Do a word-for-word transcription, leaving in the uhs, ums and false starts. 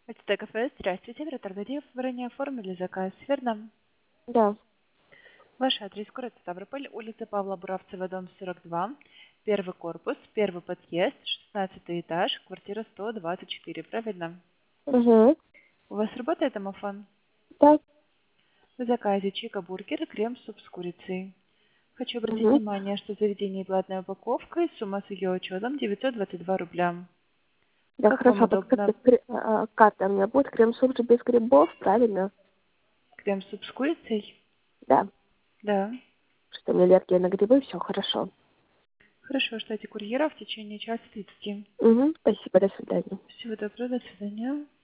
Это кафе. Здравствуйте, оператор Дадиев. Вы ранее оформили заказ, верно? Да. Ваш адрес город Ставрополь, улица Павла Буравцева, дом сорок два, первый корпус, первый подъезд, шестнадцатый этаж, квартира сто двадцать четыре, правильно? Угу. У вас работает домофон? Да. В заказе чика бургер и крем-суп с курицей. Хочу обратить Угу. внимание, что в заведении платная упаковка и сумма с ее учетом девятьсот двадцать два рубля. Да, Как вам хорошо. Так как удобно? кре- а, а, карта у меня будет крем-суп же без грибов, правильно? Крем-суп с курицей? Да. Да. Что у меня аллергия на грибы, все хорошо. Хорошо, ждите курьера в течение часа тридцати. Угу. Спасибо, до свидания. Всего доброго, до свидания.